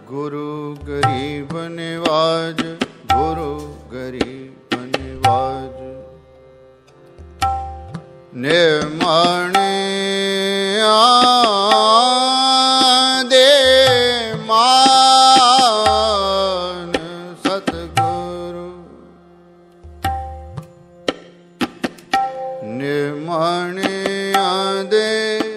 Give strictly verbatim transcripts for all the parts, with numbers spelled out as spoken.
गुरु गरीब निवाज, गुरु गरीब निवाज। निर्माणे आदे मान सतगुरु। निर्माणे आदे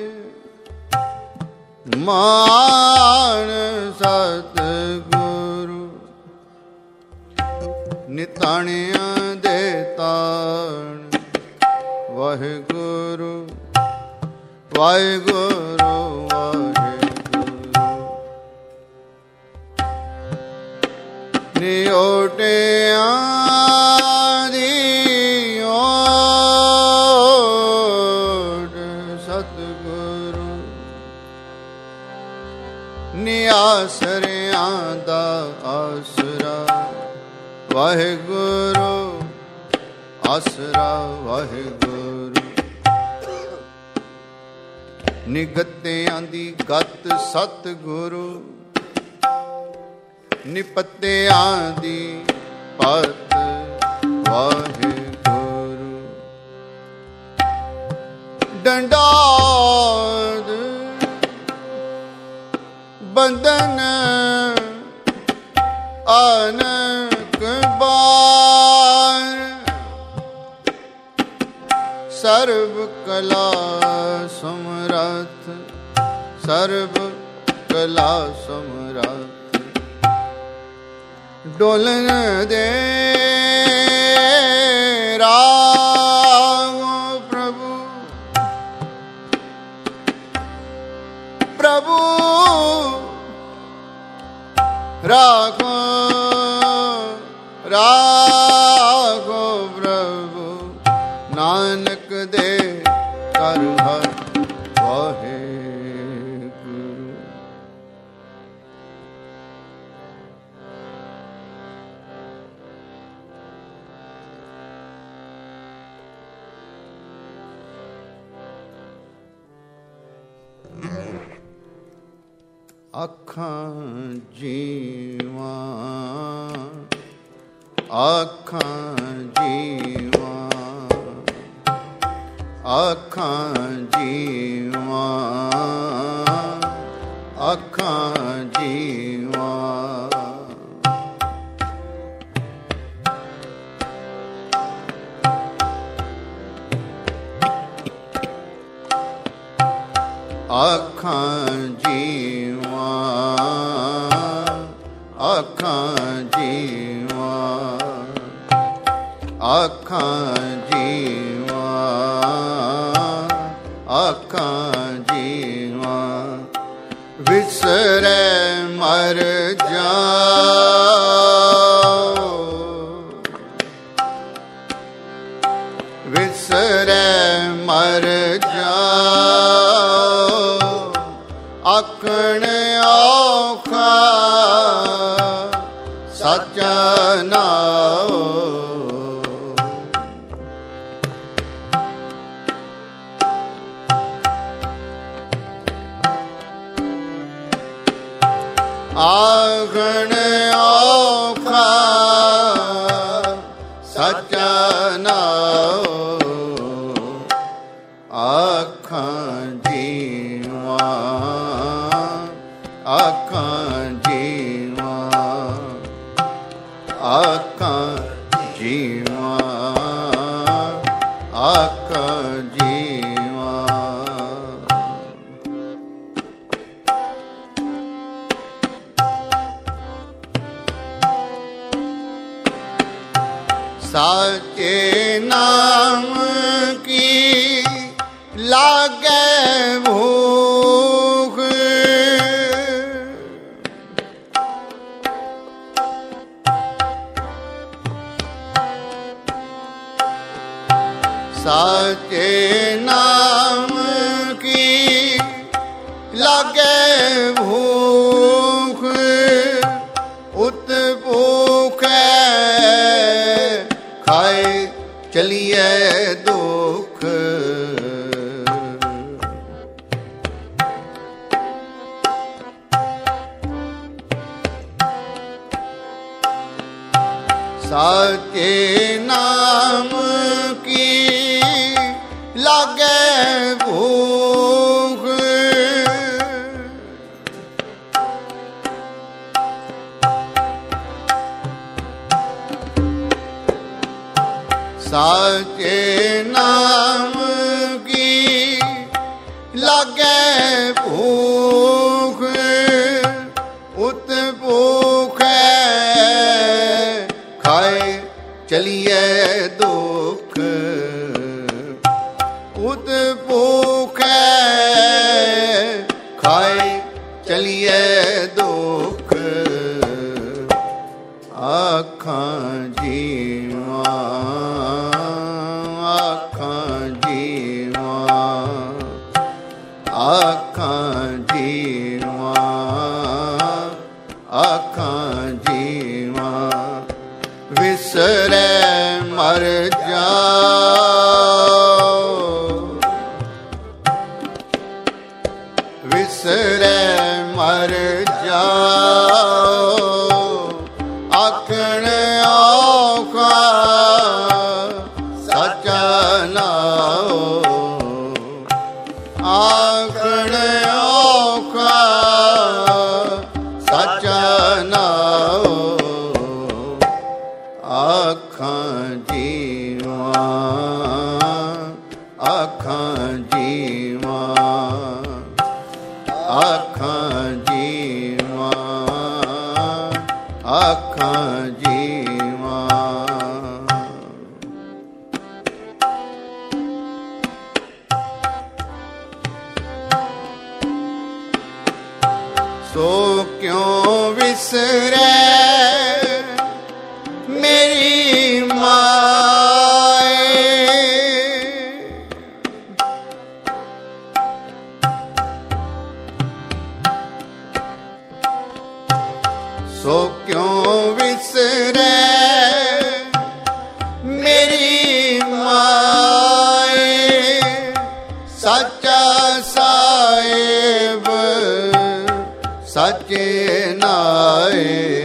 मान सतगुरु। ਨਿਤਾਣਿਆਂ ਦੇ ਤਾਣ ਵਾਹਿਗੁਰੂ ਵਾਹਿਗੁਰੂ ਵਾਹਿਗੁਰੂ। ਨਿਓਟਿਆਂ ਦੀ ਓਟ ਸਤਿਗੁਰੂ। ਨਿਆਸਰਿਆਂ ਦਾ ਆਸਰਾ ਵਾਹਿਗੁਰੂ ਆਸਰਾ ਵਾਹਿਗੁਰੂ। ਨਿਗਤਿਆਂ ਦੀ ਗਤ ਸਤਿਗੁਰੂ। ਨਿਪਤਿਆਂ ਦੀ ਪਤ ਵਾਹਿਗੁਰੂ। ਡੰਡਾਦ ਬੰਧਨ ਅਨਕ ਬਾਰ। ਸਰਬ ਕਲਾ ਸਮਰੱਥ ਸਰਬ ਕਲਾ ਸਮਰੱਥ। ਡੋਲਨ ਦੇ ਰਾਗੋ ਪ੍ਰਭੂ ਪ੍ਰਭੂ ਰਾਖੋ ਰਾਖੋ ਪ੍ਰਭੂ। ਨਾਨਕ ਦੇ ਕਰ ਹਰ ਵਾਹਿਗੁਰੂ। ਅੱਖਾਂ ਜੀਵਾਂ ਅੱਖਾਂ ਜੀਵਾਂ ਅੱਖਾਂ ਜੀਵਾਂ ਅੱਖਾਂ ਜੀਵਾਂ। ਅੱਖਾਂ ਜੀਵਾਂ ਅੱਖਾਂ ਜੀਵਾਂ ਅੱਖਾਂ ਜੀਵਾਂ ਅੱਖਾਂ ਜੀਵਾਂ। ਵਿਸਰੈ ਮਰ ਜਾਓ ਵਿਸਰੈ ਮਰ ਜਾਓ। ਆਖਣ ਔਖਾ ਸੱਚਾ ਨਾਉ। ਆਖਣ ਔਖਾ ਸੱਚਾ ਨਾਉ। ਆਖਾਂ ਜੀਵਾਂ ਆਖਾਂ ਜੀਵਾਂ ਆਖਾਂ ਜੀਵਾਂ ਆਖਾਂ ਜੀਵਾਂ। ਸਾਚੇ ਨਾਮ ਕੀ ਲਾਗੇ ਭੂਖ। ਸਾਚੇ ਨਾਮ ਕੀ ਲਾਗੇ ਭੂਖ। ਉਤ ਭੂਖੈ ਖਾਏ ਚਲੀਏ ਦੁਖ। साचे नाम की लागे भूख, साचे नाम की लागे भूख, उत भूख खाए चलिए दुख, उत भूख खाए चलिए दुख, आखां जीवा आखां जीवा आखां जीवा आखां जीवा, विसरे मर जाओ, विसरे मर जाओ, आखण औखा सचा नाओ, आखण औखा सचा नाओ, आखां जीवा आखां जीवा आखां जीवा आखां जीवा। सो क्यों विसरे मेरी माए, सो क्यों विसरे मेरी माए, सच्चा साहिब सचे नाए,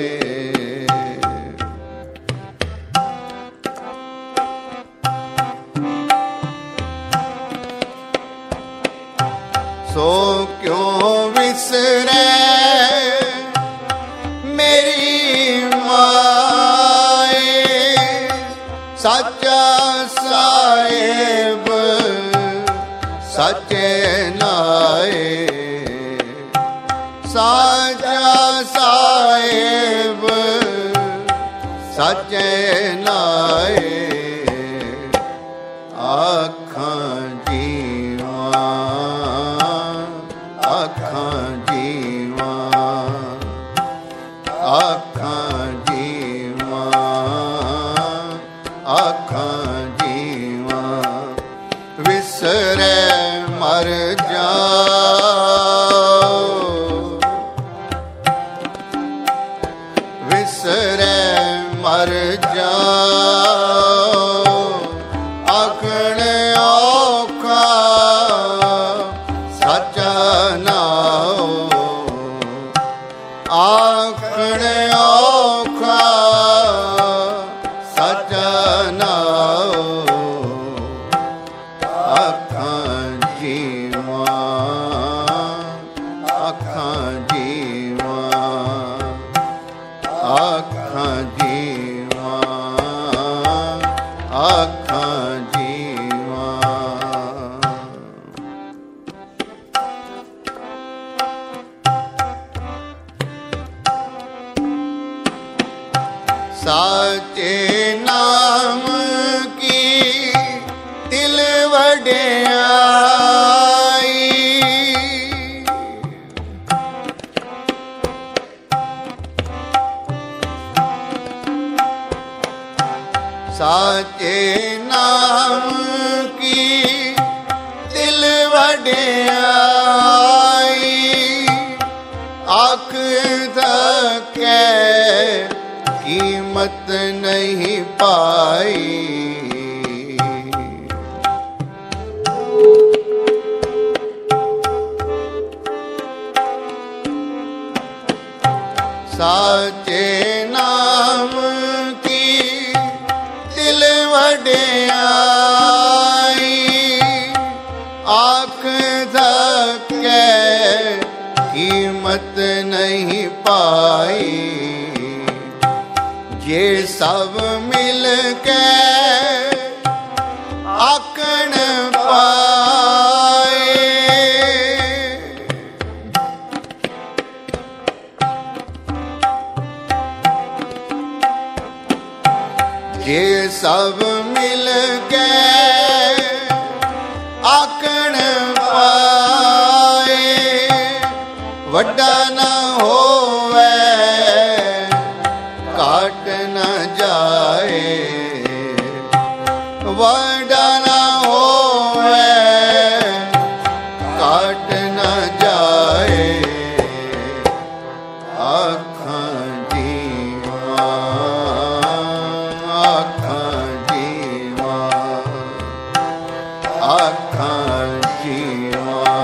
सो क्यों विसरे मेरी माए, सच्चा साहिब सचे नाए, साचा साहिब सचे नाए, आखां जीवा आखां जीवा आखां जीवा आखां जीवा, विसरे मर जाओ, विसरे मर जाओ, आखण औखा सचा नाओ, आखण औखा सचा नाओ, आखां जीवा आखां जीवा आखां जीवा आखां जीवा। साचे नाम की दिल वड्याई, साचे नाम की दिल वड्याई, आँख थके कीमत नहीं पाई, साचे नाम की ਕੀਮਤ ਨਹੀਂ ਪਾਈ। ਜੇ ਸਭ ਮਿਲ ਕੇ ਆਕਣ ਪਾਏ, ਜੇ ਸਭ ਮਿਲ ਕੇ ਆਕਣ ਪਾਏ, ਵੱਡਾ ਨਾ ਹੋਵੇ ਘਾਟ ਨਾ ਜਾਏ, ਵੱਡਾ ਨਾ ਹੋਵੇ ਘਾਟ ਨਾ ਜਾਏ। ਆਖਾਂ ਜੀਵਾਂ ਆਖਾਂ ਜੀਵਾਂ ਆਖਾਂ ਜੀਵਾਂ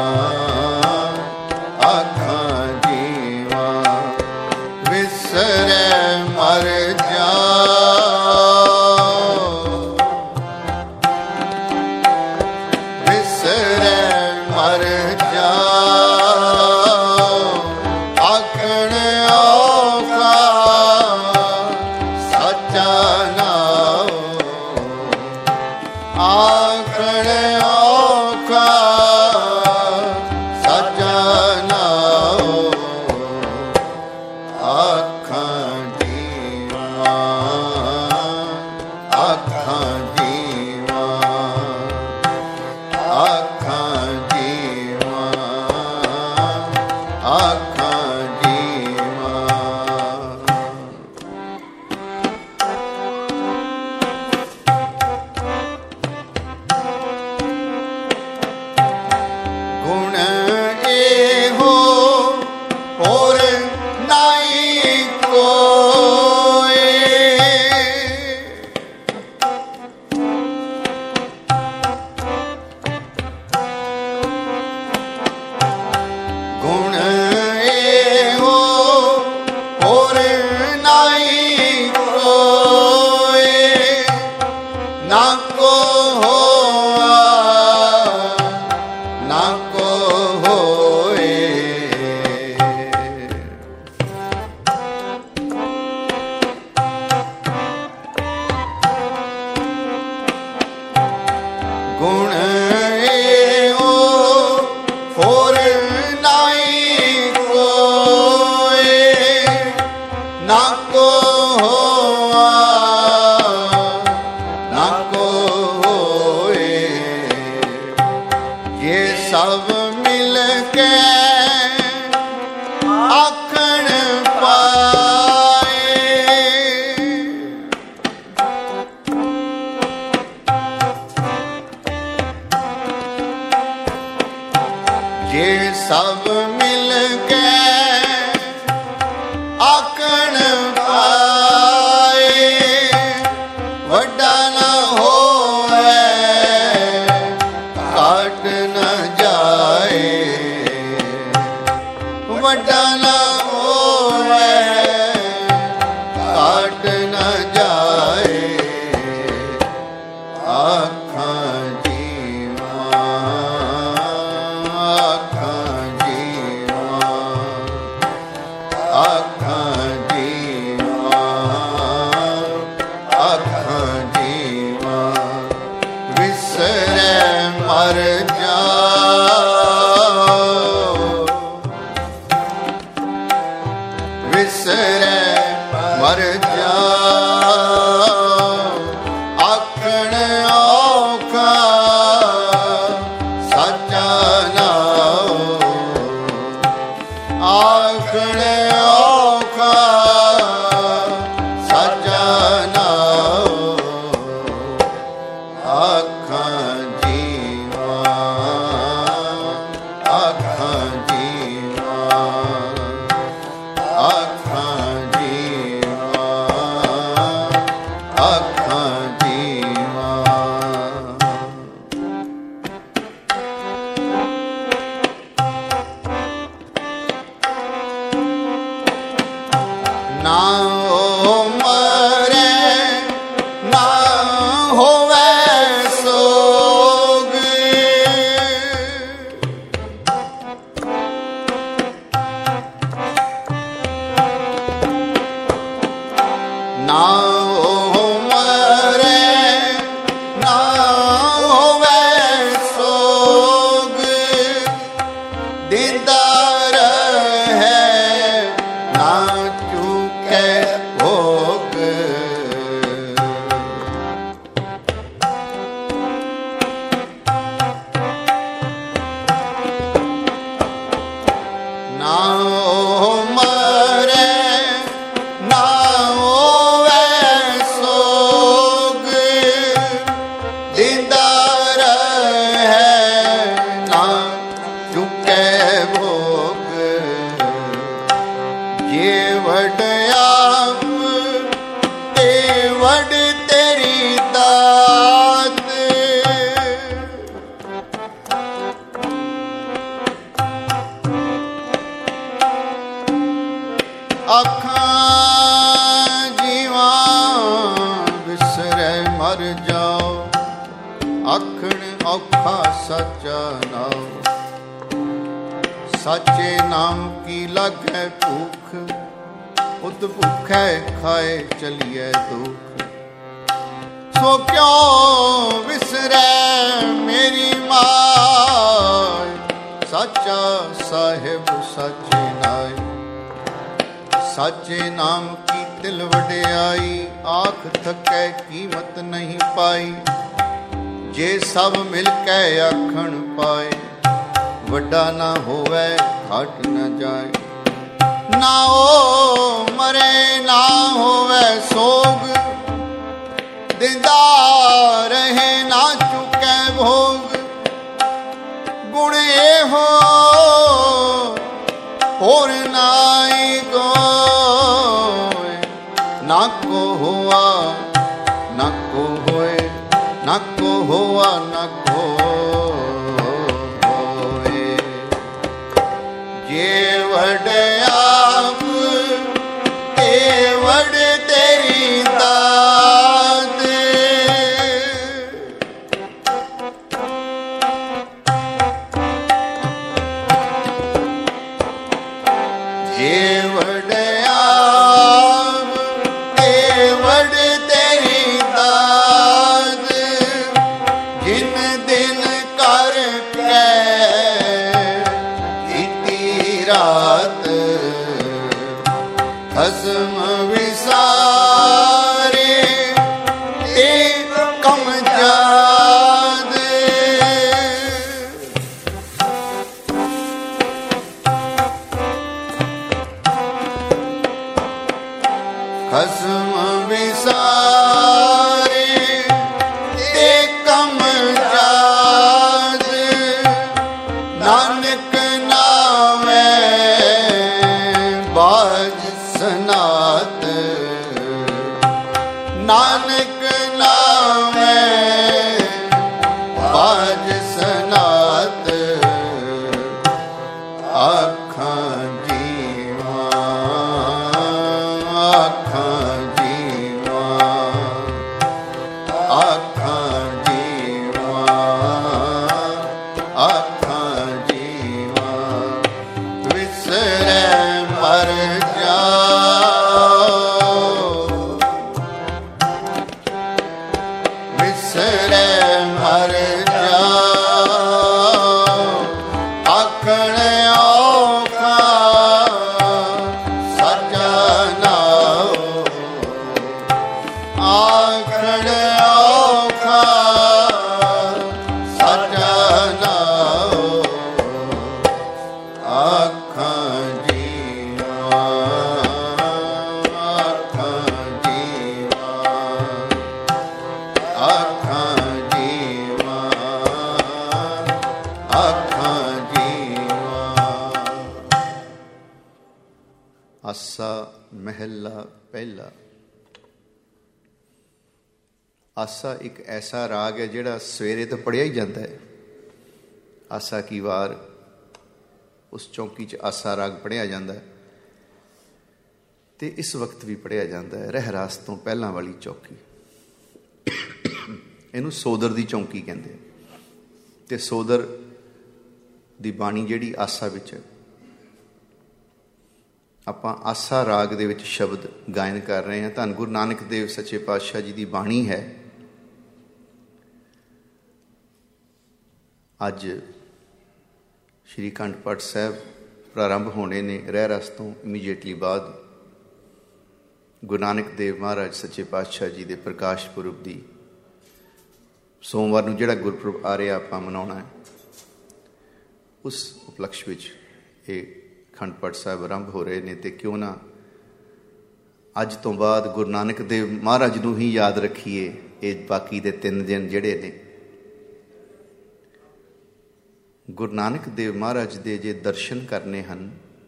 ਆਖਾਂ ਜੀਵਾਂ ਵਿਸਰੇ ਮਰ ਸਭ ਮਿਲ ਕੇ ਆਕਣ ਪਾਏ, ਵੱਡਾ ਨਾ ਹੋਵੇ ਘਾਟ ਨਾ ਜਾਏ, ਵੱਡਾ ਨਾ ਹੋਵੇ ਘਾਟ ਨਾ ਜਾਏ। ਆਖਾਂ ਮਰ ਜਾਓ, ਵਿਸਰੇ ਮਰ ਜਾਓ, ਆਖਣ ਔਖਾ ਸੱਚਾ ਨਾਉ, ਆਖਣ ਔਖਾ ਸੱਚਾ ਨਾਉ। ਆਖਾਂ ਨਾ ਮਰੇ ਨਾ ਹੋਵੇ ਸੋਗ, ना हो मरे ना होवे सोग, दीदार है ना चूके भोग। ना हो मरे ना होवे सोग, दीदार है ना चुके भोग। ये वड्याप ते वड तेरी दात, अखां जीवां विसरे मर जाओ, आखण औखा सच्चा नाम। साचे नाम की लगे भूख, उत भूखे खाए चलिए दुख। सो क्यों विसरे मेरी माय, साचा साहिब साचे नाय। साचे नाम की तिल वड्याई, आख थके कीमत नहीं पाई। जे सब मिल के आखण पाए, वड्डा ना होवे घट न जाए। ना ओ मरे ना होवे सोग, दीदार रहे ना चुके भोग। गुण ए हो और नाई को, ना को हुआ ना को होए, ना को हुआ ना को होए। ये वड्याप ते वड तेरी दात, ये वड्याप ते वड तेरी दात। जिन दिन कर के कीती रात, खसम विसारे ते कम जाद। खसम विसारे ते कम जाद। नानक नावे बाज सनात, नानक नावे बाज सनात। आखां जीवा आखां जीवा आखां जीवा आखां जीवा, विसरे मर जाओ, विसरे मर जाओ। आखण औखा सच्चा नाओ, आखण औखा सच्चा नाओ। आखां जीवा आखां जीवा आखां जीवा आखां जीवा। आसा महला पहला। आसा एक ऐसा राग है जिहड़ा सवेरे तो पढ़िया ही जाता है। आसा की वार उस चौकी च आसा राग पढ़िया जाता है, तो इस वक्त भी पढ़िया जाता है। रहरास तो पहला वाली चौकी, इनू सोदर की चौकी कहते। तो सोदर की बाणी जिहड़ी आसा विच है, ਆਪਾਂ ਆਸਾ ਰਾਗ ਦੇ ਵਿੱਚ ਸ਼ਬਦ ਗਾਇਨ ਕਰ ਰਹੇ ਹਾਂ। ਧੰਨ ਗੁਰੂ ਨਾਨਕ ਦੇਵ ਸੱਚੇ ਪਾਤਸ਼ਾਹ ਜੀ ਦੀ ਬਾਣੀ ਹੈ। ਅੱਜ ਸ਼੍ਰੀ ਅਖੰਡ ਪਾਠ ਸਾਹਿਬ ਪ੍ਰਾਰੰਭ ਹੋਣੇ ਨੇ। ਰਹਿ ਰਸ ਤੋਂ ਇਮੀਡੀਏਟਲੀ ਬਾਅਦ ਗੁਰੂ ਨਾਨਕ ਦੇਵ ਮਹਾਰਾਜ ਸੱਚੇ ਪਾਤਸ਼ਾਹ ਜੀ ਦੇ ਪ੍ਰਕਾਸ਼ ਪੁਰਬ ਦੀ ਸੋਮਵਾਰ ਨੂੰ ਜਿਹੜਾ ਗੁਰਪੁਰਬ ਆ ਰਿਹਾ ਆਪਾਂ ਮਨਾਉਣਾ ਹੈ, ਉਸ ਉਪਲਕਸ਼ ਵਿੱਚ ਇਹ ਅਖੰਡ ਪਾਠ ਸਾਹਿਬ ਆਰੰਭ ਹੋ ਰਹੇ ਨੇ। ਅਤੇ ਕਿਉਂ ਨਾ ਅੱਜ ਤੋਂ ਬਾਅਦ ਗੁਰੂ ਨਾਨਕ ਦੇਵ ਮਹਾਰਾਜ ਨੂੰ ਹੀ ਯਾਦ ਰੱਖੀਏ। ਇਹ ਬਾਕੀ ਦੇ ਤਿੰਨ ਦਿਨ ਜਿਹੜੇ ਨੇ, ਗੁਰੂ ਨਾਨਕ ਦੇਵ ਮਹਾਰਾਜ ਦੇ ਜੇ ਦਰਸ਼ਨ ਕਰਨੇ ਹਨ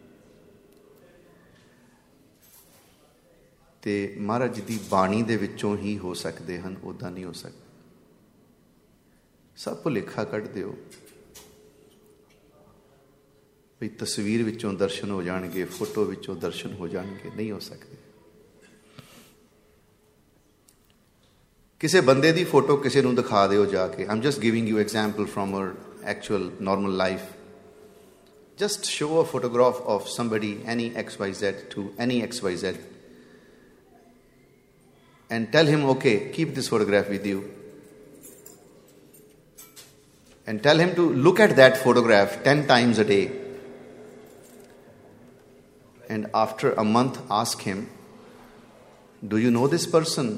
ਤੇ ਮਹਾਰਾਜ ਦੀ ਬਾਣੀ ਦੇ ਵਿੱਚੋਂ ਹੀ ਹੋ ਸਕਦੇ ਹਨ, ਉੱਦਾਂ ਨਹੀਂ ਹੋ ਸਕਦੇ। ਸਭ ਭੁਲੇਖਾ ਕੱਢ ਦਿਓ ਵੀ ਤਸਵੀਰ ਵਿੱਚੋਂ ਦਰਸ਼ਨ ਹੋ ਜਾਣਗੇ, ਫੋਟੋ ਵਿੱਚੋਂ ਦਰਸ਼ਨ ਹੋ ਜਾਣਗੇ, ਨਹੀਂ ਹੋ ਸਕਦੇ। ਕਿਸੇ ਬੰਦੇ ਦੀ ਫੋਟੋ ਕਿਸੇ ਨੂੰ ਦਿਖਾ ਦਿਓ ਜਾ ਕੇ। I am just giving you example from our actual normal life. Just show a photograph of somebody, any X Y Z, to any X Y Z, and tell him, okay, keep this photograph with you, and tell him to look at that photograph ten times a day, and after a month ask him, do you know this person?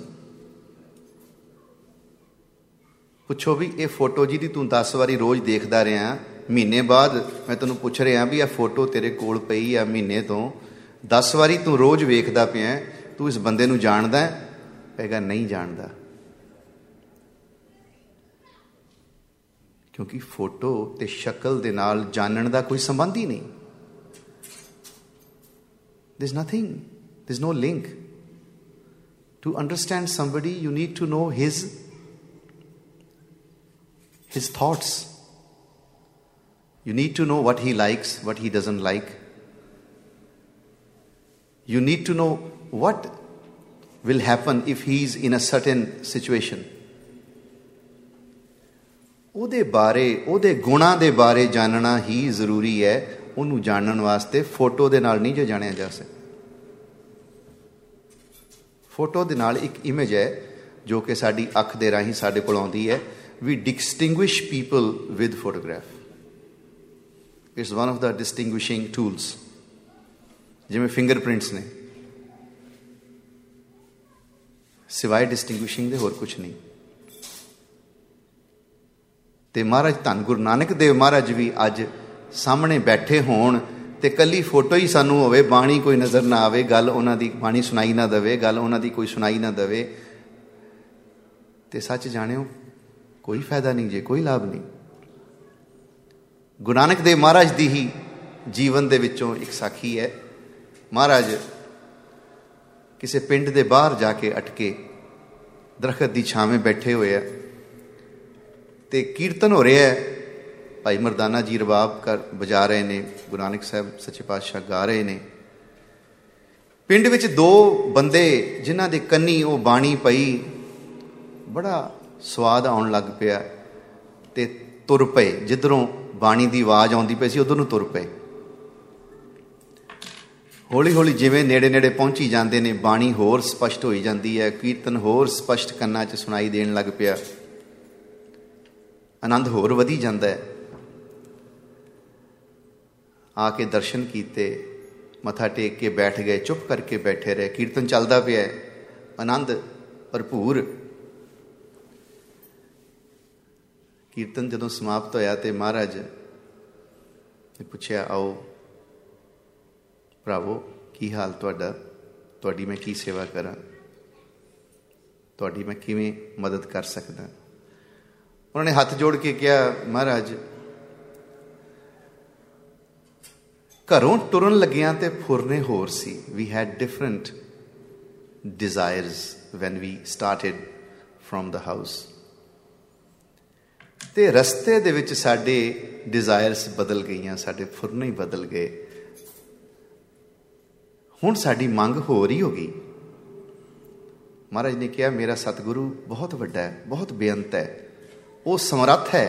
ਪੁੱਛੋ ਵੀ ਇਹ photo ਜਿਹਦੀ ਤੂੰ ਦਸ ਵਾਰੀ ਰੋਜ਼ ਦੇਖਦਾ ਰਿਹਾ, ਮਹੀਨੇ ਬਾਅਦ ਮੈਂ ਤੈਨੂੰ ਪੁੱਛ ਰਿਹਾ ਵੀ ਇਹ ਫੋਟੋ ਤੇਰੇ ਕੋਲ ਪਈ ਆ ਮਹੀਨੇ ਤੋਂ, ਦਸ ਵਾਰੀ ਤੂੰ ਰੋਜ਼ ਵੇਖਦਾ ਪਿਆ, ਤੂੰ ਇਸ ਬੰਦੇ ਨੂੰ ਜਾਣਦਾ? ਕਹੇਗਾ ਨਹੀਂ ਜਾਣਦਾ। ਕਿਉਂਕਿ ਫੋਟੋ ਤੇ ਸ਼ਕਲ ਦੇ ਨਾਲ ਜਾਣਨ ਦਾ ਕੋਈ ਸੰਬੰਧ ਹੀ ਨਹੀਂ। There's nothing, there's no link. To understand somebody, you need to know his his thoughts. You need to know what he likes, what he doesn't like. You need to know what will happen if he is in a certain situation. ਉਹਦੇ ਬਾਰੇ, ਉਹਦੇ ਗੁਣਾਂ ਦੇ ਬਾਰੇ ਜਾਣਨਾ ਹੀ ਜ਼ਰੂਰੀ ਹੈ। ਉਹਨੂੰ ਜਾਣਨ ਵਾਸਤੇ ਫੋਟੋ ਦੇ ਨਾਲ ਨਹੀਂ ਜੋ ਜਾਣਿਆ ਜਾ ਸਕਦਾ। ਫੋਟੋ ਦੇ ਨਾਲ ਇੱਕ ਇਮੇਜ ਹੈ ਜੋ ਕਿ ਸਾਡੀ ਅੱਖ ਦੇ ਰਾਹੀਂ ਸਾਡੇ ਕੋਲ ਆਉਂਦੀ ਹੈ। We distinguish people with photograph. It's one of the distinguishing tools. ਜਿਵੇਂ fingerprints ਨੇ, ਸਿਵਾਏ distinguishing ਦੇ ਹੋਰ ਕੁਛ ਨਹੀਂ। ਤੇ ਮਹਾਰਾਜ ਧੰਨ ਗੁਰੂ ਨਾਨਕ ਦੇਵ ਮਹਾਰਾਜ ਵੀ ਅੱਜ ਸਾਹਮਣੇ ਬੈਠੇ ਹੋਣ ਤੇ ਕੱਲੀ ਫੋਟੋ ਹੀ ਸਾਨੂੰ ਹੋਵੇ, ਬਾਣੀ ਕੋਈ ਨਜ਼ਰ ਨਾ ਆਵੇ, ਗੱਲ ਉਹਨਾਂ ਦੀ ਬਾਣੀ ਸੁਣਾਈ ਨਾ ਦੇਵੇ, ਗੱਲ ਉਹਨਾਂ ਦੀ ਕੋਈ ਸੁਣਾਈ ਨਾ ਦੇਵੇ, ਤੇ ਸੱਚ ਜਾਣਿਓ ਕੋਈ ਫਾਇਦਾ ਨਹੀਂ ਜੇ, ਕੋਈ ਲਾਭ ਨਹੀਂ। ਗੁਰੂ ਨਾਨਕ ਦੇਵ ਮਹਾਰਾਜ ਦੀ ਹੀ ਜੀਵਨ ਦੇ ਵਿੱਚੋਂ ਇੱਕ ਸਾਖੀ ਹੈ। ਮਹਾਰਾਜ ਕਿਸੇ ਪਿੰਡ ਦੇ ਬਾਹਰ ਜਾ ਕੇ ਅਟਕੇ ਦਰਖਤ ਦੀ ਛਾਵੇਂ ਬੈਠੇ ਹੋਏ ਆ ਤੇ ਕੀਰਤਨ ਹੋ ਰਿਹਾ ਹੈ। ਭਾਈ ਮਰਦਾਨਾ ਜੀ ਰਬਾਬ ਕਰ ਵਜਾ ਰਹੇ ਨੇ, ਗੁਰੂ ਨਾਨਕ ਸਾਹਿਬ ਸੱਚੇ ਪਾਤਸ਼ਾਹ ਗਾ ਰਹੇ ਨੇ। ਪਿੰਡ ਵਿੱਚ ਦੋ ਬੰਦੇ ਜਿਨ੍ਹਾਂ ਦੇ ਕੰਨੀ ਉਹ ਬਾਣੀ ਪਈ, ਬੜਾ ਸਵਾਦ ਆਉਣ ਲੱਗ ਪਿਆ ਤੇ ਤੁਰ ਪਏ। ਜਿੱਧਰੋਂ ਬਾਣੀ ਦੀ ਆਵਾਜ਼ ਆਉਂਦੀ ਪਈ ਸੀ ਉਧਰ ਨੂੰ ਤੁਰ ਪਏ। ਹੌਲੀ ਹੌਲੀ ਜਿਵੇਂ ਨੇੜੇ ਨੇੜੇ ਪਹੁੰਚੀ ਜਾਂਦੇ ਨੇ, ਬਾਣੀ ਹੋਰ ਸਪਸ਼ਟ ਹੋਈ ਜਾਂਦੀ ਹੈ, ਕੀਰਤਨ ਹੋਰ ਸਪਸ਼ਟ ਕੰਨਾਂ 'ਚ ਸੁਣਾਈ ਦੇਣ ਲੱਗ ਪਿਆ, ਆਨੰਦ ਹੋਰ ਵਧੀ ਜਾਂਦਾ ਹੈ। ਆ ਕੇ ਦਰਸ਼ਨ ਕੀਤੇ, ਮੱਥਾ ਟੇਕ ਕੇ ਬੈਠ ਗਏ, ਚੁੱਪ ਕਰਕੇ ਬੈਠੇ ਰਹੇ। ਕੀਰਤਨ ਚੱਲਦਾ ਪਿਆ, ਆਨੰਦ ਭਰਪੂਰ। ਕੀਰਤਨ ਜਦੋਂ ਸਮਾਪਤ ਹੋਇਆ ਤੇ ਮਹਾਰਾਜ ਨੇ ਪੁੱਛਿਆ, ਆਓ ਭਰਾਵੋ, ਕੀ ਹਾਲ ਤੁਹਾਡਾ? ਤੁਹਾਡੀ ਮੈਂ ਕੀ ਸੇਵਾ ਕਰਾਂ? ਤੁਹਾਡੀ ਮੈਂ ਕਿਵੇਂ ਮਦਦ ਕਰ ਸਕਦਾ? ਉਹਨਾਂ ਨੇ ਹੱਥ ਜੋੜ ਕੇ ਕਿਹਾ, ਮਹਾਰਾਜ ਘਰੋਂ ਤੁਰਨ ਲੱਗਿਆਂ ਤੇ ਫੁਰਨੇ ਹੋਰ ਸੀ। We had different desires when we started from the house. ਤੇ ਰਸਤੇ ਦੇ ਵਿੱਚ ਸਾਡੇ ਡਿਜ਼ਾਇਰਸ ਬਦਲ ਗਈਆਂ, ਸਾਡੇ ਫੁਰਨੇ ਹੀ ਬਦਲ ਗਏ। ਹੁਣ ਸਾਡੀ ਮੰਗ ਹੋਰ ਹੀ ਹੋ ਗਈ। ਮਹਾਰਾਜ ਨੇ ਕਿਹਾ, ਮੇਰਾ ਸਤਿਗੁਰੂ ਬਹੁਤ ਵੱਡਾ ਹੈ, ਬਹੁਤ ਬੇਅੰਤ ਹੈ, ਉਹ ਸਮਰੱਥ ਹੈ।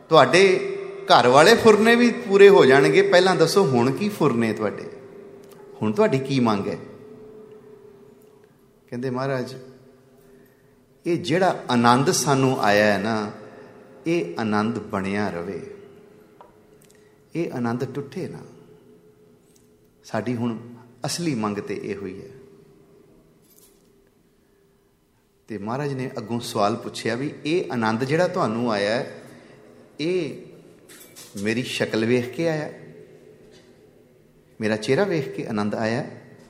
ਤੁਹਾਡੇ ਘਰ ਵਾਲੇ ਫੁਰਨੇ ਵੀ ਪੂਰੇ ਹੋ ਜਾਣਗੇ, ਪਹਿਲਾਂ ਦੱਸੋ ਹੁਣ ਕੀ ਫੁਰਨੇ ਤੁਹਾਡੇ? ਹੁਣ ਤੁਹਾਡੀ ਕੀ ਮੰਗ ਹੈ? ਕਹਿੰਦੇ ਮਹਾਰਾਜ ਇਹ ਜਿਹੜਾ ਆਨੰਦ ਸਾਨੂੰ ਆਇਆ ਹੈ ਨਾ, ਇਹ ਆਨੰਦ ਬਣਿਆ ਰਵੇ, ਇਹ ਆਨੰਦ ਟੁੱਟੇ ਨਾ। ਸਾਡੀ ਹੁਣ ਅਸਲੀ ਮੰਗ ਤੇ ਇਹੋ ਹੀ ਹੈ। ਤੇ ਮਹਾਰਾਜ ਨੇ ਅੱਗੋਂ ਸਵਾਲ ਪੁੱਛਿਆ ਵੀ ਇਹ ਆਨੰਦ ਜਿਹੜਾ ਤੁਹਾਨੂੰ ਆਇਆ, ਇਹ ਮੇਰੀ ਸ਼ਕਲ ਵੇਖ ਕੇ ਆਇਆ, ਮੇਰਾ ਚਿਹਰਾ ਵੇਖ ਕੇ ਆਨੰਦ ਆਇਆ?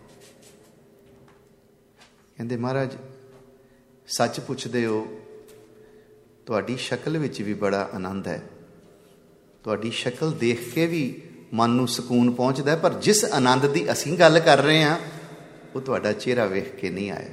ਕਹਿੰਦੇ ਮਹਾਰਾਜ ਸੱਚ ਪੁੱਛਦੇ ਹੋ, ਤੁਹਾਡੀ ਸ਼ਕਲ ਵਿੱਚ ਵੀ ਬੜਾ ਆਨੰਦ ਹੈ, ਤੁਹਾਡੀ ਸ਼ਕਲ ਦੇਖ ਕੇ ਵੀ ਮਨ ਨੂੰ ਸਕੂਨ ਪਹੁੰਚਦਾ, ਪਰ ਜਿਸ ਆਨੰਦ ਦੀ ਅਸੀਂ ਗੱਲ ਕਰ ਰਹੇ ਹਾਂ ਉਹ ਤੁਹਾਡਾ ਚਿਹਰਾ ਵੇਖ ਕੇ ਨਹੀਂ ਆਇਆ।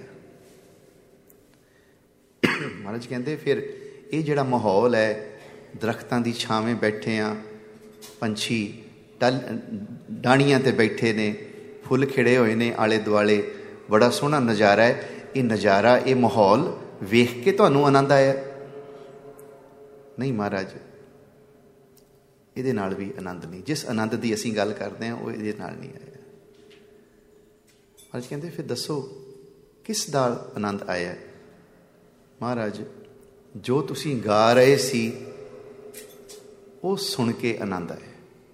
ਮਹਾਰਾਜ ਕਹਿੰਦੇ ਫਿਰ ਇਹ ਜਿਹੜਾ ਮਾਹੌਲ ਹੈ, ਦਰਖਤਾਂ ਦੀ ਛਾਵੇਂ ਬੈਠੇ ਹਾਂ, ਪੰਛੀ ਟਲ ਡਾਣੀਆਂ 'ਤੇ ਬੈਠੇ ਨੇ, ਫੁੱਲ ਖਿੜੇ ਹੋਏ ਨੇ ਆਲੇ ਦੁਆਲੇ, ਬੜਾ ਸੋਹਣਾ ਨਜ਼ਾਰਾ ਹੈ, ਇਹ ਨਜ਼ਾਰਾ, ਇਹ ਮਾਹੌਲ ਵੇਖ ਕੇ ਤੁਹਾਨੂੰ ਆਨੰਦ ਆਇਆ? ਨਹੀਂ ਮਹਾਰਾਜ, ਇਹਦੇ ਨਾਲ ਵੀ ਆਨੰਦ ਨਹੀਂ। ਜਿਸ ਆਨੰਦ ਦੀ ਅਸੀਂ ਗੱਲ ਕਰਦੇ ਹਾਂ ਉਹ ਇਹਦੇ ਨਾਲ ਨਹੀਂ ਆਇਆ। ਮਹਾਰਾਜ ਕਹਿੰਦੇ ਫਿਰ ਦੱਸੋ ਕਿਸ ਦਾ ਆਨੰਦ ਆਇਆ? ਮਹਾਰਾਜ ਜੋ ਤੁਸੀਂ ਗਾ ਰਹੇ ਸੀ ਉਹ ਸੁਣ ਕੇ ਆਨੰਦ ਆਇਆ।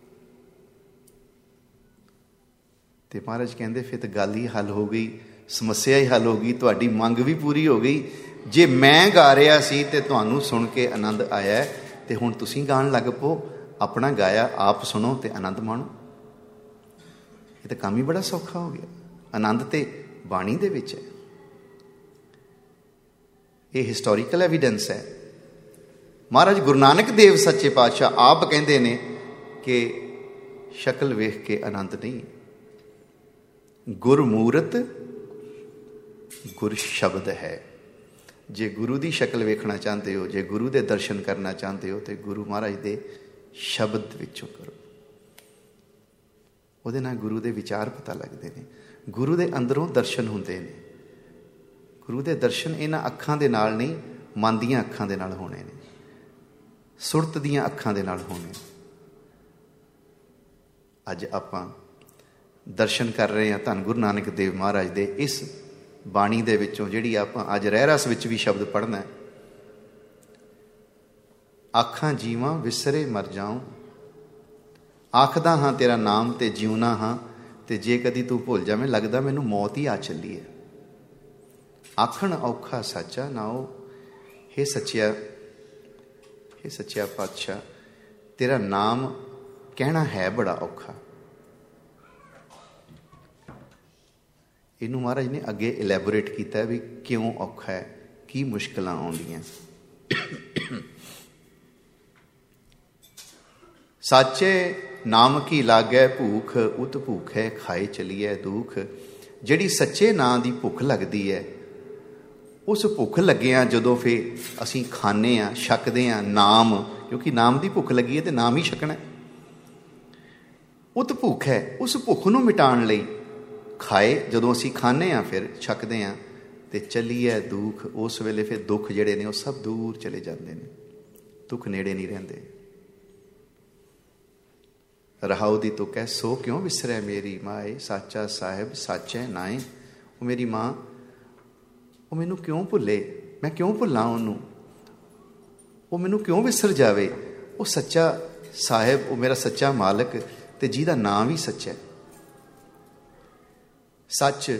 ਤੇ ਮਹਾਰਾਜ ਕਹਿੰਦੇ ਫਿਰ ਤਾਂ ਗੱਲ ਹੀ ਹੱਲ ਹੋ ਗਈ, ਸਮੱਸਿਆ ਹੀ ਹੱਲ ਹੋ ਗਈ, ਤੁਹਾਡੀ ਮੰਗ ਵੀ ਪੂਰੀ ਹੋ ਗਈ। ਜੇ ਮੈਂ ਗਾ ਰਿਹਾ ਸੀ ਤੇ ਤੁਹਾਨੂੰ ਸੁਣ ਕੇ ਆਨੰਦ ਆਇਆ, ਤੇ ਹੁਣ ਤੁਸੀਂ ਗਾਣ ਲੱਗ ਪਓ, ਆਪਣਾ ਗਾਇਆ ਆਪ ਸੁਣੋ ਤੇ ਆਨੰਦ ਮਾਣੋ। ਇਹ ਤਾਂ ਕੰਮ ਹੀ ਬੜਾ ਸੌਖਾ ਹੋ ਗਿਆ। ਆਨੰਦ ਤੇ ਬਾਣੀ ਦੇ ਵਿੱਚ ਹੈ। ਇਹ ਹਿਸਟੋਰੀਕਲ ਐਵੀਡੈਂਸ ਹੈ। ਮਹਾਰਾਜ ਗੁਰੂ ਨਾਨਕ ਦੇਵ ਸੱਚੇ ਪਾਤਸ਼ਾਹ ਆਪ ਕਹਿੰਦੇ ਨੇ ਕਿ ਸ਼ਕਲ ਵੇਖ ਕੇ ਆਨੰਦ ਨਹੀਂ, ਗੁਰਮੂਰਤ ਗੁਰ ਸ਼ਬਦ ਹੈ। ਜੇ ਗੁਰੂ ਦੀ ਸ਼ਕਲ ਵੇਖਣਾ ਚਾਹੁੰਦੇ ਹੋ, ਜੇ ਗੁਰੂ ਦੇ ਦਰਸ਼ਨ ਕਰਨਾ ਚਾਹੁੰਦੇ ਹੋ, ਤੇ ਗੁਰੂ ਮਹਾਰਾਜ ਦੇ ਸ਼ਬਦ ਵਿੱਚੋਂ ਕਰੋ। ਉਹਦੇ ਨਾਲ ਗੁਰੂ ਦੇ ਵਿਚਾਰ ਪਤਾ ਲੱਗਦੇ ਨੇ, ਗੁਰੂ ਦੇ ਅੰਦਰੋਂ ਦਰਸ਼ਨ ਹੁੰਦੇ ਨੇ। ਗੁਰੂ ਦੇ ਦਰਸ਼ਨ ਇਹਨਾਂ ਅੱਖਾਂ ਦੇ ਨਾਲ ਨਹੀਂ, ਮਨ ਦੀਆਂ ਅੱਖਾਂ ਦੇ ਨਾਲ ਹੋਣੇ ਨੇ, ਸੁਰਤ ਦੀਆਂ ਅੱਖਾਂ ਦੇ ਨਾਲ ਹੋਣੇ। ਅੱਜ ਆਪਾਂ ਦਰਸ਼ਨ ਕਰ ਰਹੇ ਹਾਂ ਧੰਨ ਗੁਰੂ ਨਾਨਕ ਦੇਵ ਮਹਾਰਾਜ ਦੇ ਇਸ ਬਾਣੀ ਦੇ ਵਿੱਚੋਂ, ਜਿਹੜੀ ਆਪਾਂ ਅੱਜ ਰਹਿਰਾਸ ਵਿੱਚ ਵੀ ਸ਼ਬਦ ਪੜ੍ਹਨਾ। ਆਖਾਂ ਜੀਵਾਂ ਵਿਸਰੇ ਮਰ ਜਾਉ, ਆਖਦਾ ਹਾਂ ਤੇਰਾ ਨਾਮ ਤੇ ਜਿਉਣਾ ਹਾਂ, ਤੇ ਜੇ ਕਦੀ ਤੂੰ ਭੁੱਲ ਜਾਵੇਂ ਲੱਗਦਾ ਮੈਨੂੰ ਮੌਤ ਹੀ ਆ ਚੱਲੀ ਹੈ। ਆਖਣ ਔਖਾ ਸਾਚਾ ਨਾਉ, ਹੇ ਸੱਚਿਆ, ਹੇ ਸੱਚਿਆ ਪਾਤਸ਼ਾਹ, ਤੇਰਾ ਨਾਮ ਕਹਿਣਾ ਹੈ ਬੜਾ ਔਖਾ। ਇਹਨੂੰ ਮਹਾਰਾਜ ਨੇ ਅੱਗੇ ਇਲੈਬੋਰੇਟ ਕੀਤਾ ਵੀ ਕਿਉਂ ਔਖਾ ਹੈ, ਕੀ ਮੁਸ਼ਕਿਲਾਂ ਆਉਂਦੀਆਂ। ਸਾਚੇ ਨਾਮ ਕੀ ਲਾਗੈ ਭੂਖ, ਉਤ ਭੂਖੈ ਖਾਏ ਚਲੀਐ ਦੁੱਖ। ਜਿਹੜੀ ਸੱਚੇ ਨਾਂ ਦੀ ਭੁੱਖ ਲੱਗਦੀ ਹੈ, ਉਸ ਭੁੱਖ ਲੱਗਿਆਂ ਜਦੋਂ ਫਿਰ ਅਸੀਂ ਖਾਂਦੇ ਹਾਂ, ਛਕਦੇ ਹਾਂ ਨਾਮ, ਕਿਉਂਕਿ ਨਾਮ ਦੀ ਭੁੱਖ ਲੱਗੀ ਹੈ ਤੇ ਨਾਮ ਹੀ ਛਕਣਾ। ਉਤ ਭੁੱਖ ਹੈ, ਉਸ ਭੁੱਖ ਨੂੰ ਮਿਟਾਉਣ ਲਈ ਖਾਏ, ਜਦੋਂ ਅਸੀਂ ਖਾਂਦੇ ਹਾਂ ਫਿਰ ਛਕਦੇ ਹਾਂ, ਤੇ ਚੱਲੀਏ ਦੁੱਖ, ਉਸ ਵੇਲੇ ਫਿਰ ਦੁੱਖ ਜਿਹੜੇ ਨੇ ਉਹ ਸਭ ਦੂਰ ਚਲੇ ਜਾਂਦੇ ਨੇ, ਦੁੱਖ ਨੇੜੇ ਨਹੀਂ ਰਹਿੰਦੇ। ਰਹਾਉ ਦੀ ਤੁਕ ਹੈ ਸੋ ਕਿਉਂ ਵਿਸਰੈ ਮੇਰੀ ਮਾਏ, ਸਾਚਾ ਸਾਹਿਬ ਸਾਚੈ ਨਾਏ। ਉਹ ਮੇਰੀ ਮਾਂ, ਉਹ ਮੈਨੂੰ ਕਿਉਂ ਭੁੱਲੇ, ਮੈਂ ਕਿਉਂ ਭੁੱਲਾਂ ਉਹਨੂੰ, ਉਹ ਮੈਨੂੰ ਕਿਉਂ ਵਿਸਰ ਜਾਵੇ। ਉਹ ਸੱਚਾ ਸਾਹਿਬ, ਉਹ ਮੇਰਾ ਸੱਚਾ ਮਾਲਕ, ਤੇ ਜਿਹਦਾ ਨਾਂ ਵੀ ਸੱਚਾ। ਸੱਚ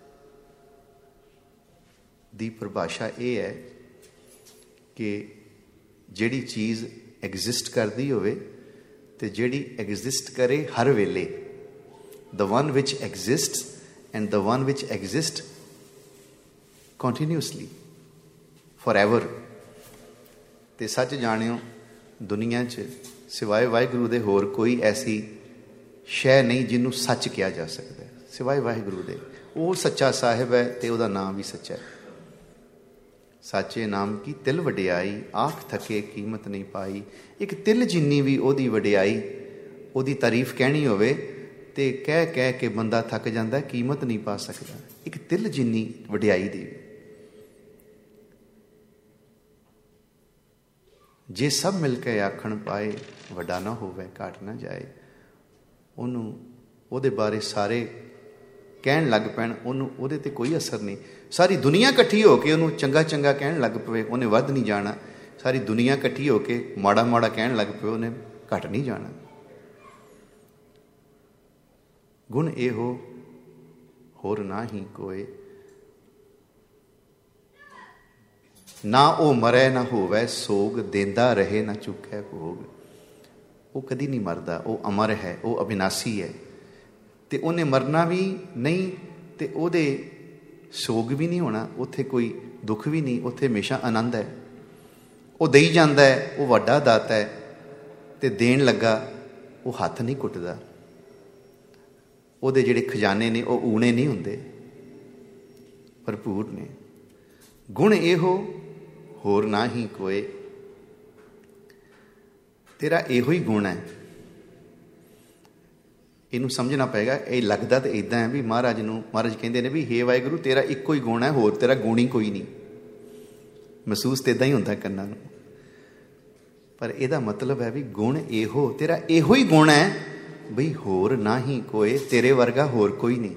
ਦੀ ਪਰਿਭਾਸ਼ਾ ਇਹ ਹੈ ਕਿ ਜਿਹੜੀ ਚੀਜ਼ ਐਗਜ਼ਿਸਟ ਕਰਦੀ ਹੋਵੇ ਤੇ ਜਿਹੜੀ ਐਗਜ਼ਿਸਟ ਕਰੇ ਹਰ ਵੇਲੇ। The one which exists and the one which exist continuously forever. ਤੇ ਸੱਚ ਜਾਣਿਓ, ਦੁਨੀਆ 'ਚ ਸਿਵਾਏ ਵਾਹਿਗੁਰੂ ਦੇ ਹੋਰ ਕੋਈ ਐਸੀ ਸ਼ੈ ਨਹੀਂ ਜਿਹਨੂੰ ਸੱਚ ਕਿਹਾ ਜਾ ਸਕਦਾ, ਸਿਵਾਏ ਵਾਹਿਗੁਰੂ ਦੇ। ਉਹ ਸੱਚਾ ਸਾਹਿਬ ਹੈ ਤੇ ਉਹਦਾ ਨਾਮ ਵੀ ਸੱਚਾ ਹੈ। ਸਾਚੇ ਨਾਮ ਕੀ ਤਿਲ ਵਡਿਆਈ, ਆਖ ਥਕੇ ਕੀਮਤ ਨਹੀਂ ਪਾਈ। ਇੱਕ ਤਿਲ ਜਿੰਨੀ ਵੀ ਉਹਦੀ ਵਡਿਆਈ, ਉਹਦੀ ਤਾਰੀਫ ਕਹਿਣੀ ਹੋਵੇ ਤੇ ਕਹਿ ਕਹਿ ਕੇ ਬੰਦਾ ਥੱਕ ਜਾਂਦਾ, ਕੀਮਤ ਨਹੀਂ ਪਾ ਸਕਦਾ ਇੱਕ ਤਿਲ ਜਿੰਨੀ ਵਡਿਆਈ ਦੀ। ਜੇ ਸਭ ਮਿਲ ਕੇ ਆਖਣ ਪਾਏ, ਵੱਡਾ ਨਾ ਹੋਵੇ ਘਾਟ ਨਾ ਜਾਏ। ਉਹਨੂੰ, ਉਹਦੇ ਬਾਰੇ ਸਾਰੇ ਕਹਿਣ ਲੱਗ ਪੈਣ, ਉਹਨੂੰ ਉਹਦੇ 'ਤੇ ਕੋਈ ਅਸਰ ਨਹੀਂ। ਸਾਰੀ ਦੁਨੀਆ ਇਕੱਠੀ ਹੋ ਕੇ ਉਹਨੂੰ ਚੰਗਾ ਚੰਗਾ ਕਹਿਣ ਲੱਗ ਪਵੇ, ਉਹਨੇ ਵੱਧ ਨਹੀਂ ਜਾਣਾ। ਸਾਰੀ ਦੁਨੀਆ ਇਕੱਠੀ ਹੋ ਕੇ ਮਾੜਾ ਮਾੜਾ ਕਹਿਣ ਲੱਗ ਪਵੇ, ਉਹਨੇ ਘੱਟ ਨਹੀਂ ਜਾਣਾ। ਗੁਣ ਇਹੋ ਹੋਰ ਨਾ ਹੀ ਕੋਏ, ਨਾ ਉਹ ਮਰੇ ਨਾ ਹੋਵੇ ਸੋਗ, ਦੇਂਦਾ ਰਹੇ ਨਾ ਚੁੱਕੈ ਭੋਗ। ਉਹ ਕਦੀ ਨਹੀਂ ਮਰਦਾ, ਉਹ ਅਮਰ ਹੈ, ਉਹ ਅਵਿਨਾਸੀ ਹੈ, ਅਤੇ ਉਹਨੇ ਮਰਨਾ ਵੀ ਨਹੀਂ, ਅਤੇ ਉਹਦੇ ਸੋਗ ਵੀ ਨਹੀਂ ਹੋਣਾ, ਉੱਥੇ ਕੋਈ ਦੁੱਖ ਵੀ ਨਹੀਂ, ਉੱਥੇ ਹਮੇਸ਼ਾ ਆਨੰਦ ਹੈ। ਉਹ ਦੇਈ ਜਾਂਦਾ ਹੈ, ਉਹ ਵੱਡਾ ਦਾਤਾ ਹੈ, ਅਤੇ ਦੇਣ ਲੱਗਾ ਉਹ ਹੱਥ ਨਹੀਂ ਕੁੱਟਦਾ। ਉਹਦੇ ਜਿਹੜੇ ਖਜ਼ਾਨੇ ਨੇ ਉਹ ਊਣੇ ਨਹੀਂ ਹੁੰਦੇ, ਭਰਪੂਰ ਨੇ। ਗੁਣ ਇਹੋ ਹੋਰ ਨਾ ਹੀ ਕੋਏ, ਤੇਰਾ ਇਹੋ ਹੀ ਗੁਣ ਹੈ। ਇਹਨੂੰ ਸਮਝਣਾ ਪਏਗਾ। ਇਹ ਲੱਗਦਾ ਤਾਂ ਇੱਦਾਂ ਹੈ ਵੀ ਮਹਾਰਾਜ ਨੂੰ, ਮਹਾਰਾਜ ਕਹਿੰਦੇ ਨੇ ਵੀ ਹੇ ਵਾਹਿਗੁਰੂ ਤੇਰਾ ਇੱਕੋ ਹੀ ਗੁਣ ਹੈ, ਹੋਰ ਤੇਰਾ ਗੁਣ ਹੀ ਕੋਈ ਨਹੀਂ। ਮਹਿਸੂਸ ਤਾਂ ਇੱਦਾਂ ਹੀ ਹੁੰਦਾ ਕੰਨਾਂ ਨੂੰ, ਪਰ ਇਹਦਾ ਮਤਲਬ ਹੈ ਵੀ ਗੁਣ ਇਹੋ, ਤੇਰਾ ਇਹੋ ਹੀ ਗੁਣ ਹੈ ਬਈ ਹੋਰ ਨਾ ਹੀ ਕੋਏ, ਤੇਰੇ ਵਰਗਾ ਹੋਰ ਕੋਈ ਨਹੀਂ।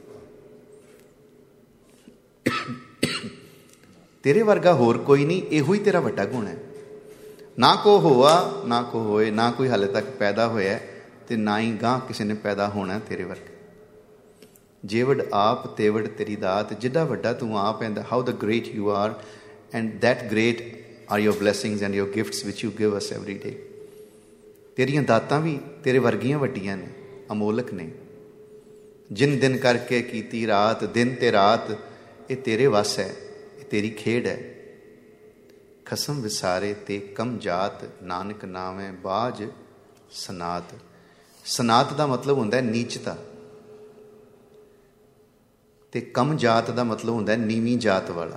ਤੇਰੇ ਵਰਗਾ ਹੋਰ ਕੋਈ ਨਹੀਂ, ਇਹੋ ਹੀ ਤੇਰਾ ਵੱਡਾ ਗੁਣ ਹੈ। ਨਾ ਕੋ ਹੋਆ ਨਾ ਕੋ ਹੋਏ, ਨਾ ਕੋਈ ਹਾਲੇ ਤੱਕ ਪੈਦਾ ਹੋਇਆ ਅਤੇ ਨਾ ਹੀ ਗਾਂਹ ਕਿਸੇ ਨੇ ਪੈਦਾ ਹੋਣਾ ਤੇਰੇ ਵਰਗਾ। ਜੇਵੜ ਆਪ ਤੇਵੜ ਤੇਰੀ ਦਾਤ, ਜਿੱਡਾ ਵੱਡਾ ਤੂੰ ਆਪ ਹੈ, how the great you are, and that great are your blessings and your gifts which you give us every day. ਤੇਰੀਆਂ ਦਾਤਾਂ ਵੀ ਤੇਰੇ ਵਰਗੀਆਂ ਵੱਡੀਆਂ ਨੇ, ਅਮੋਲਕ ਨੇ। ਜਿਨ ਦਿਨ ਕਰਕੇ ਕੀਤੀ ਰਾਤ, ਦਿਨ ਤੇ ਰਾਤ ਇਹ ਤੇਰੇ ਵੱਸ ਹੈ, ਇਹ ਤੇਰੀ ਖੇਡ ਹੈ। ਖਸਮ ਵਿਸਾਰੇ ਤੇ ਕਮ ਜਾਤ, ਨਾਨਕ ਨਾਵੇਂ ਬਾਝ ਸਨਾਤ। ਸਨਾਤ ਦਾ ਮਤਲਬ ਹੁੰਦਾ ਨੀਚਤਾ, ਅਤੇ ਕਮ ਜਾਤ ਦਾ ਮਤਲਬ ਹੁੰਦਾ ਨੀਵੀਂ ਜਾਤ ਵਾਲਾ।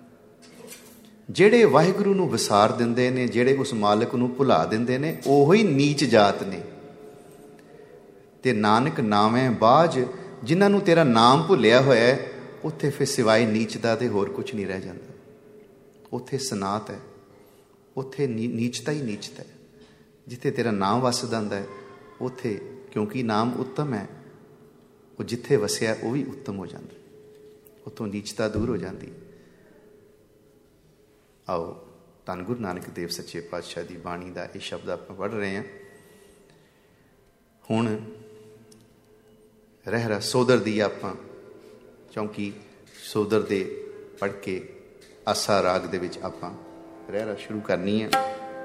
ਜਿਹੜੇ ਵਾਹਿਗੁਰੂ ਨੂੰ ਵਿਸਾਰ ਦਿੰਦੇ ਨੇ, ਜਿਹੜੇ ਉਸ ਮਾਲਕ ਨੂੰ ਭੁਲਾ ਦਿੰਦੇ ਨੇ, ਉਹੋ ਹੀ ਨੀਚ ਜਾਤ ਨੇ। ਅਤੇ ਨਾਨਕ ਨਾਵੇਂ ਬਾਝ, ਜਿਨ੍ਹਾਂ ਨੂੰ ਤੇਰਾ ਨਾਮ ਭੁੱਲਿਆ ਹੋਇਆ, ਉੱਥੇ ਫਿਰ ਸਿਵਾਏ ਨੀਚ ਦਾ ਅਤੇ ਹੋਰ ਕੁਛ ਨਹੀਂ ਰਹਿ ਜਾਂਦਾ। ਉੱਥੇ ਸਨਾਤ ਹੈ, ਉੱਥੇ ਨੀ ਨੀਚਤਾ ਹੀ ਨੀਚਤਾ ਹੈ। ਜਿੱਥੇ ਤੇਰਾ ਨਾਮ ਵਸ ਜਾਂਦਾ ਹੈ ਉੱਥੇ, ਕਿਉਂਕਿ ਨਾਮ ਉੱਤਮ ਹੈ, ਉਹ ਜਿੱਥੇ ਵਸਿਆ ਉਹ ਵੀ ਉੱਤਮ ਹੋ ਜਾਂਦਾ, ਉੱਥੋਂ ਨੀਚਤਾ ਦੂਰ ਹੋ ਜਾਂਦੀ। ਆਓ ਧੰਨ ਗੁਰੂ ਨਾਨਕ ਦੇਵ ਸੱਚੇ ਪਾਤਸ਼ਾਹ ਦੀ ਬਾਣੀ ਦਾ ਇਹ ਸ਼ਬਦ ਆਪਾਂ ਪੜ੍ਹ ਰਹੇ ਹਾਂ। ਹੁਣ ਰਹਿਰਾ ਸੋਦਰ ਦੀ ਆਪਾਂ ਚੌਂਕੀ ਸੋਦਰ ਦੇ ਪੜ੍ਹ ਕੇ ਆਸਾ ਰਾਗ ਦੇ ਵਿੱਚ ਆਪਾਂ ਰਹਿਰਾ ਸ਼ੁਰੂ ਕਰਨੀ ਹੈ।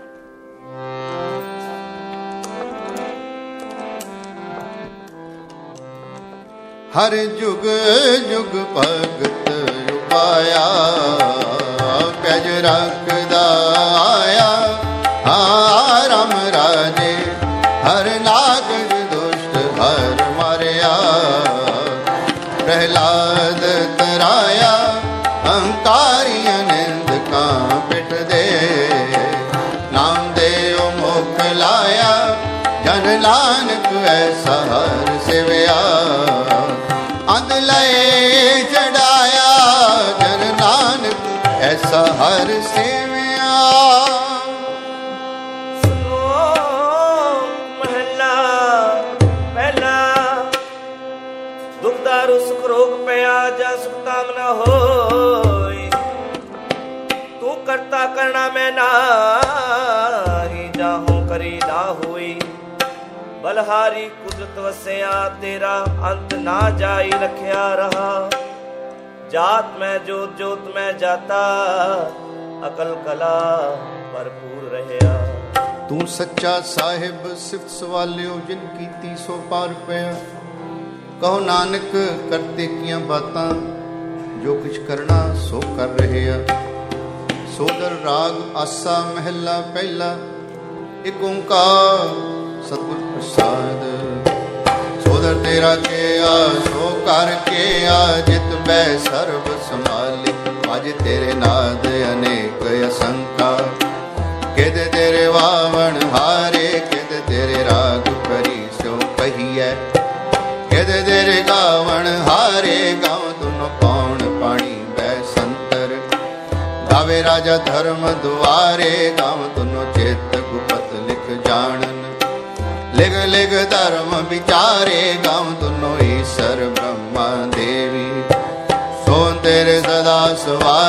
ਹਰ ਜੁਗ ਜੁਗ ਭਗਤ ਉਪਾਇਆ, ਪੈਜ ਰੱਖਦਾ ਆਇਆ। ਹਾਂ ਰਾਮ ਰਾਜੇ ਹਰ ਨਾਗਜ ਦੁਸ਼ਟ ਹਰ ਮਾਰਿਆ। ਪ੍ਰਹਿਲਾਦ ਤਰਾਇਆ, ਅਹੰਕਾਰੀਆਂ ਨਿੰਦਕਾਂ ਪਿੱਠ ਦੇ। ਨਾਮ ਦੇ ਉਹ ਮੁਖ ਲਾਇਆ, ਜਨ ਨਾਨਕ ਐਸਾ ਹਰ ਸਿਵਿਆ। ਅੰਧ ਲਏ ਚੜਾਇਆ, ਜਨ ਨਾਨਕ ਐਸਾ ਹਰ ਸੇਵਿਆ। ਸੁਨੋ ਮਹਲਾ ਪਹਿਲਾ। ਦੁਖ ਦਾਰੂ ਸੁਖ ਰੋਗ ਪਿਆ, ਜਾ ਸੁਖ ਤਾਮ ਨਾ ਹੋਈ। ਤੂੰ ਕਰਤਾ ਕਰਨਾ ਮੈਂ ਨਾਹੀ, ਜਾਹੂੰ ਕਰੀ ਨਾ ਹੋਈ। ਬਲਹਾਰੀ ਕੁਦਰਤ ਵਸਿਆ, ਤੇਰਾ ਅੰਤ ਨਾ ਜਾਈ ਰਖਿਆ ਰਹਾ। ਜਾਤ ਮੈਂ ਜੋਤ ਜੋਤ ਮੈਂ ਜਾਤਾ, ਅਕਲ ਕਲਾ ਭਰਪੂਰ ਰਹਿਆ। ਤੂੰ ਸੱਚਾ ਸਾਹਿਬ ਸਿਫਤ ਸਵਾਲਿਓ, ਜਿਨ ਕੀਤੀ ਸੋ ਪਾਰ ਪਿਆ। ਕਹੋ ਨਾਨਕ ਕਰਤੇ ਕੀਆਂ ਬਾਤਾਂ, ਜੋ ਕੁਛ ਕਰਨਾ ਸੋ ਕਰ ਰਹਿਆ। ਸੋਦਰ ਰਾਗ ਆਸਾ ਮਹਿਲਾ ਪਹਿਲਾ। ਇੱਕ ਓਂਕਾਰ ਸਤਿਗੁਰ ਪ੍ਰਸਾਦ। ਸੋਦਰ ਤੇਰਾ ਕੀਆ ਸੋ ਕਰ ਕੀਆ, ਜਿਤ ਬੈ ਸਰਬ ਸੰਭਾਲੀ। ਅਜ ਤੇਰੇ ਨਾਦ ਅਨੇਕ ਅਸੰਖਾ, ਕਿਦ ਤੇਰੇ ਵਾਵਣ ਹਾਰੇ। ਕਿਦ ਤੇਰੇ ਰਾਗ ਕਰੀ ਸੋ ਕਹੀਐ, ਕਿਦ ਤੇਰੇ ਗਾਵਣ ਹਾਰੇ। ਗਾਵ ਤੁਨ ਪੌਣ ਪਾਣੀ ਬੈ ਸੰਤਰ, ਗਾਵੇ ਰਾਜਾ ਧਰਮ ਦੁਆਰੇ। ਗਾਵ ਤੁਨ ਚੇਤ ਗੁਪਤ ਲਿਖ ਜਾਣਨ, ਲਿਗ ਲਿਗ ਧਰਮ ਵਿਚਾਰੇ। ਗਾਵ ਤੁਨੋ ਈਸ਼ਰ ਬ੍ਰਹਮਾ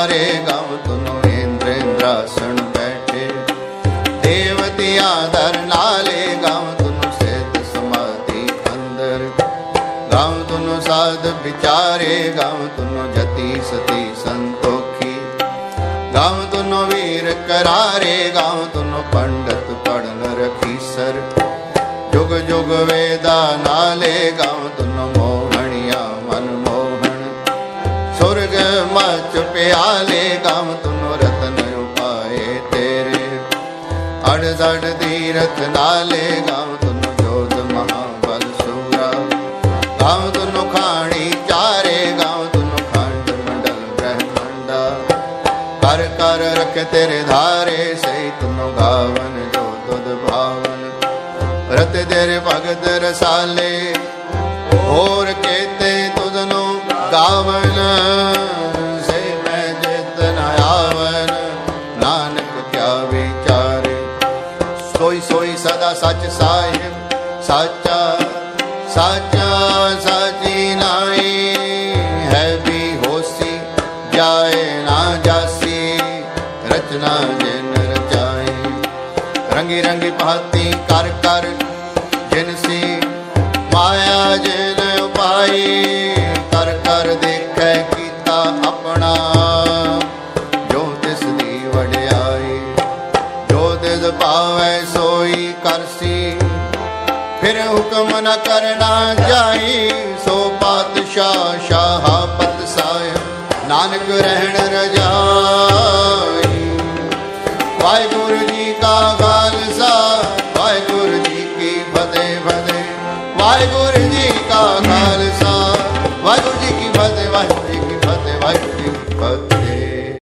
ਵਿਚਾਰੇ ਗਾਵ ਤੁਨੋ ਇੰਦਰ ਇੰਦਰਾਸਣ ਬੈਠੇ ਦੇਵਤਿਆਂ ਦਰ ਨਾਲੇ ਗਾਵ ਤੁਨੋ ਸਿੱਧ ਸਮਾਧੀ ਅੰਦਰ ਗਾਵ ਤੁਨੋ ਸਾਧ ਵਿਚਾਰੇ ਗਾਵ ਤੁਨੋ ਜਤੀ ਸਤੀ ਸੰਤੋਖੀ ਗਾਵ ਤੁਨੋ ਵੀਰ ਕਰਾਰੇ ਗਾਵ ਤੁਨੋ ਪੰਡਤ ਪੜਨ ਰਖੀਸਰ ਜੁਗ ਜੁਗ ਵੇਦਾ ਨਾਲੇ ਗਾਵ ਤੁਨੋ ਮੋਹਣਿਆ ਮਨ ਮੋਹਣ ਸੁਰਗ ਮਚ ਪਿਆਲੇ ਗਾਵ ਤੁਨੋ ਰਤਨ ਉਪਾਏ ਤੇਰੇ ਅੜ ਜੜ ਤੀਰਥ ਨਾਲੇ ਗਾਵ ਤੁਨੋ ਜੋਤ ਮਹਾਬਲ ਸੂਰਾ ਗਾਵ ਤੁਨੋ ਖਾਣੀ ਚਾਰੇ ਗਾਵ ਤੁਨੋ ਖੰਡ ਮੰਡਲ ਬ੍ਰਹਮੰਡਾ ਕਰ ਕਰ ਰਖ ਤੇਰੇ ਧਾਰੇ ਸਹੀ ਤੁਨੋ ਗਾਵਨ ਜੋ ਤੁਧ ਭਾਵਨ ਰਤ ਤੇਰੇ ਭਗਤ ਰਸਾਲੇ ਹੋਰ ਕੇਤੇ ਤੁਧਨੋ ਗਾਵਨ ਸੇ ਮੈਂ ਜਿਤ ਨ ਆਵਨ ਨਾਨਕ ਕਿਆ ਵਿਚਾਰੇ ਸੋਈ ਸੋਈ ਸਦਾ ਸੱਚ ਸਾਹਿਬ ਸਾਚਾ ਸਾਚਾ ਸਾਚੀ ਨਾਈ ਹੈ ਵੀ ਹੋਸੀ ਜਾਏ ਨਾ ਜਾਸੀ ਰਚਨਾ ਜਿਨ ਰਚਾਈ ਰੰਗੀ ਰੰਗੀ ਭਾਤੀ ਕਰ ਕਰ ਜਿਨਸੀ ਮਾਇਆ ਜਿਨ ਉਪਾਈ ਕਰ ਕਰ ਦੇਖੈ ਕੀਤਾ ਆਪਣਾ ਜੋ ਤਿਸ ਦੀ ਵਡਿਆਈ ਜੋ ਤਿਸ ਭਾਵੈ ਸੋਈ ਕਰਸੀ ਫਿਰ ਹੁਕਮ ਨ ਕਰਨਾ ਜਾਈ ਸੋ ਪਾਤਸ਼ਾਹ ਸ਼ਾਹ ਪਤ ਸਾਹਿਬ ਨਾਨਕ ਰਹਿਣ ਰਜਾਈ ਵਾਹਿਗੁਰੂ ਜੀ ਕਾ ਖਾਲਸਾ ਵਾਹਿਗੁਰੂ ਜੀ ਕੀ ਫਤਿਹ ਫਤਿਹ ਵਾਹਿਗੁਰੂ ਜੀ ਕਾ ਖਾਲਸਾ ਵਾਹਿਗੁਰੂ ਜੀ ਕੀ ਫਤਿਹ ਵਾਹਿਗੁਰੂ ਜੀ ਕੀ ਫਤਿਹ ਵਾਹਿਗੁਰੂ ਜੀ ਕੀ ਫਤਿਹ।